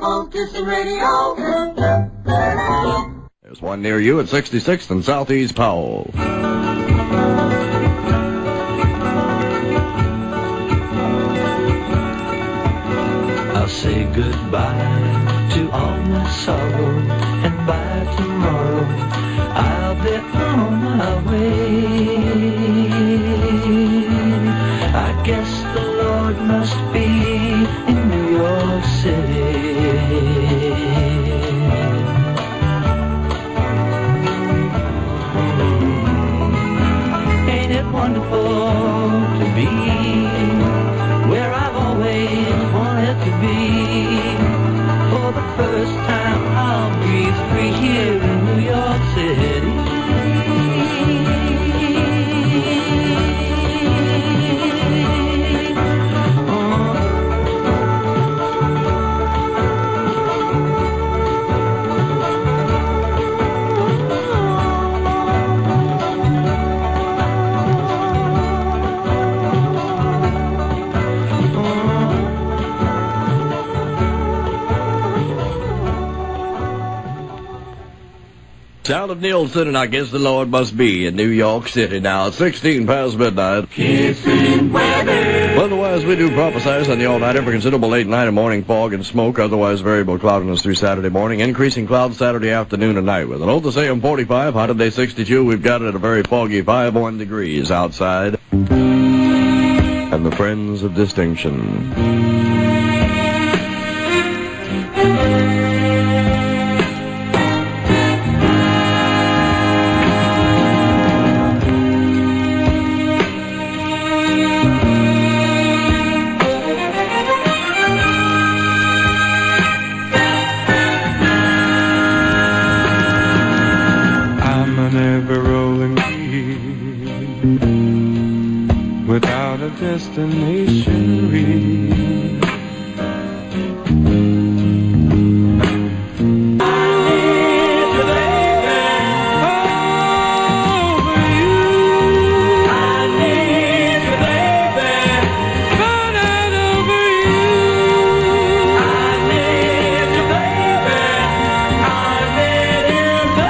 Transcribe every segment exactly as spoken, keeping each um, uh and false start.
wonderful Kissing Radio. There's one near you at sixty-sixth and Southeast Powell. I'll say goodbye to all my sorrow, and by tomorrow I'll be on my way. I guess the Lord must be in New York City. Ain't it wonderful to be where I've always wanted to be? For the first time I'll breathe free here in New York City. Sound of Nielsen, and I guess the Lord must be in New York City now at sixteen past midnight. Kissing weather. Otherwise, we do prophesize on the all-nighter for considerable late night and morning fog and smoke. Otherwise, variable cloudiness through Saturday morning. Increasing clouds Saturday afternoon and night. With an old to say on forty-five, hot today sixty-two. We've got it at a very foggy five one degrees outside. And the Friends of Distinction. Without a destination reach. I need you, baby, over you. I need you, baby, running over you. I need you, baby, I need you,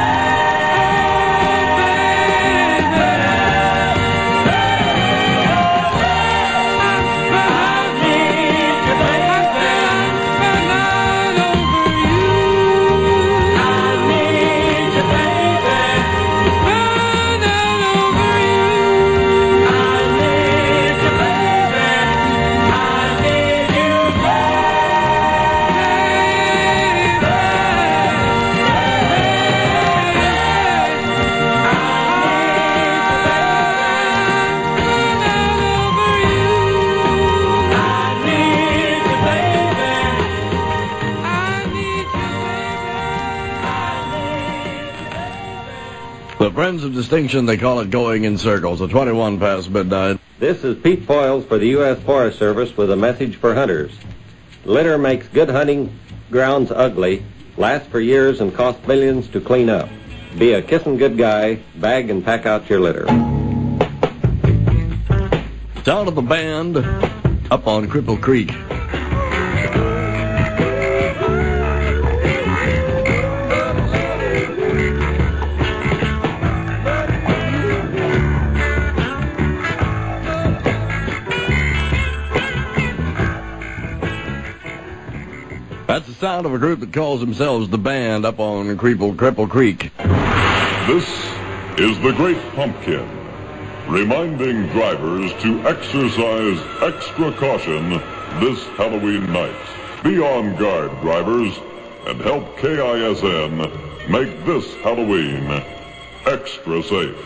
The Friends of Distinction, they call it going in circles at twenty-one past midnight. This is Pete Foyles for the U S Forest Service with a message for hunters. Litter makes good hunting grounds ugly, lasts for years, and costs millions to clean up. Be a kissin' good guy, bag and pack out your litter. Sound of the band up on Cripple Creek. That's the sound of a group that calls themselves the Band up on Cripple, Cripple Creek. This is the Great Pumpkin, reminding drivers to exercise extra caution this Halloween night. Be on guard, drivers, and help K I S N make this Halloween extra safe.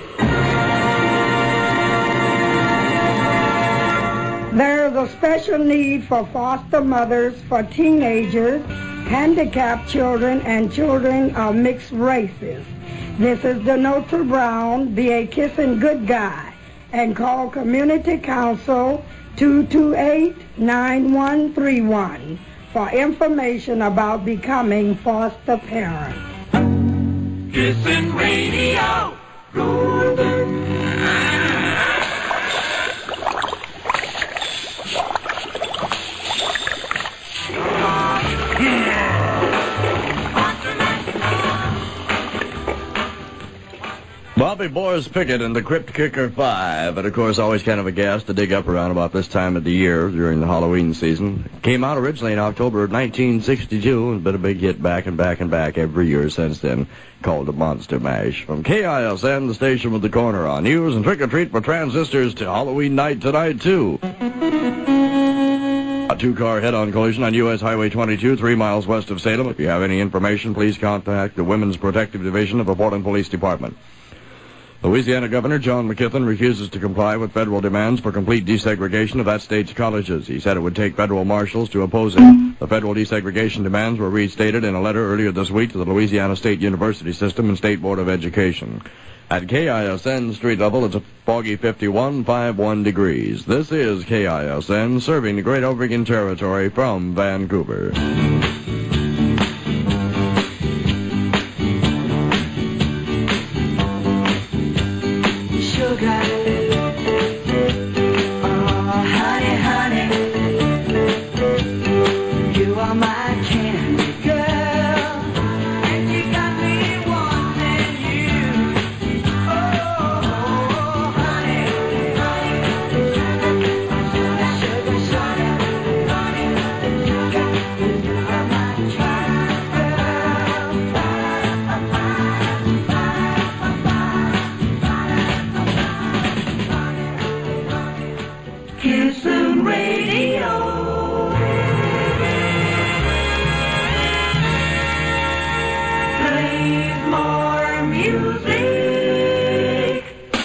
There is a special need for foster mothers for teenagers, handicapped children, and children of mixed races. This is Denota Brown. Be a kissing good guy and call Community Council two two eight, nine one three one for information about becoming foster parents. Kissing Radio. Golden. Bobby Boris Pickett and the Crypt Kicker Five. And, of course, always kind of a gas to dig up around about this time of the year during the Halloween season. Came out originally in October of nineteen sixty-two and been a big hit back and back and back every year since then, called the Monster Mash. From K I S N, the station with the corner on news and trick-or-treat for transistors to Halloween night tonight, too. A two-car head-on collision on U S Highway twenty-two, three miles west of Salem. If you have any information, please contact the Women's Protective Division of the Portland Police Department. Louisiana Governor John McKithen refuses to comply with federal demands for complete desegregation of that state's colleges. He said it would take federal marshals to oppose it. The federal desegregation demands were restated in a letter earlier this week to the Louisiana State University System and State Board of Education. At K I S N street level, it's a foggy fifty-one point five one degrees. This is K I S N, serving the Great Overgan Territory from Vancouver. Sugar, oh honey, honey, you are my candy girl, and you got me wanting you. Oh, honey, honey, sugar, sugar, honey, you are my candy girl. Kissin' Radio. Plays more music.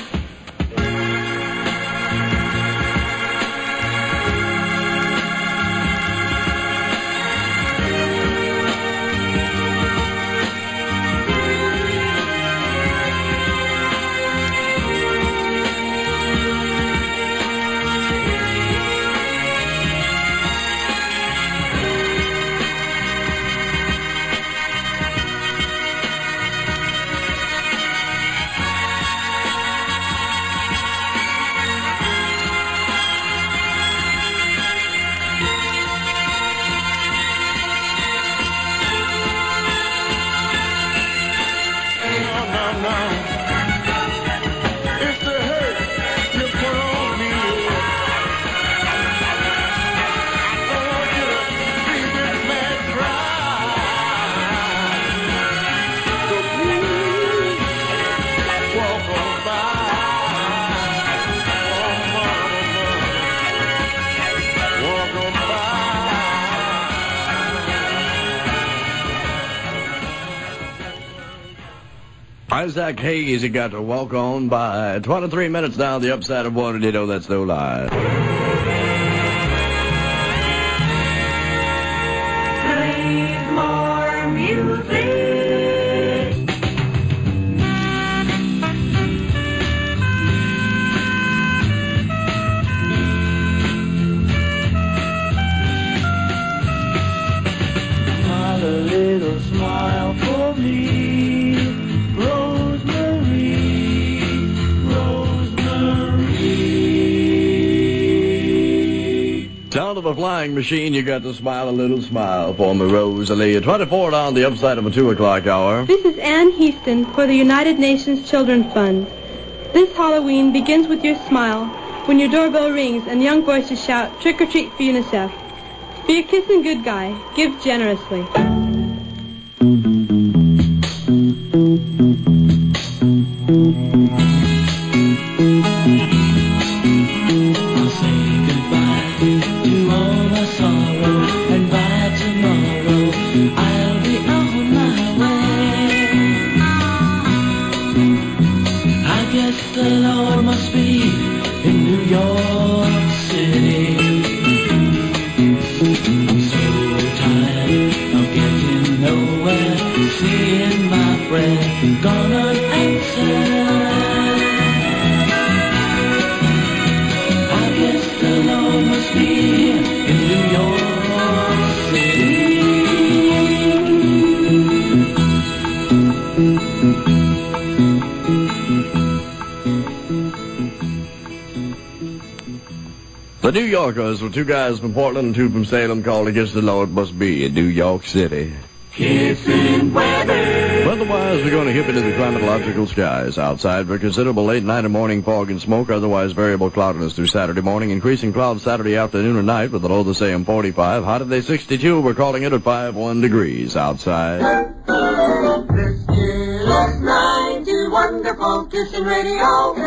Isaac Hayes, you got to walk on by. twenty-three minutes down the upside of one, and you know that's no lie. Plays more music. Smile a little smile for me, Rosemary, Rosemary. Sound of a flying machine, you got to smile a little smile for me, Rosalie. twenty-four down the upside of a two o'clock hour. This is Ann Heaston for the United Nations Children's Fund. This Halloween begins with your smile when your doorbell rings and young voices shout, "Trick or treat for UNICEF." Be a kissing good guy. Give generously. The New Yorkers were two guys from Portland and two from Salem called "I Guess the Lord Must Be" in New York City. Kissin' weather. Weather-wise, as we go to hip into the climatological skies. Outside for considerable late night and morning fog and smoke, otherwise variable cloudiness through Saturday morning. Increasing clouds Saturday afternoon and night with a low this A M forty-five. High today sixty-two. We're calling it at five one degrees outside. This is ninety wonderful Kissing Radio.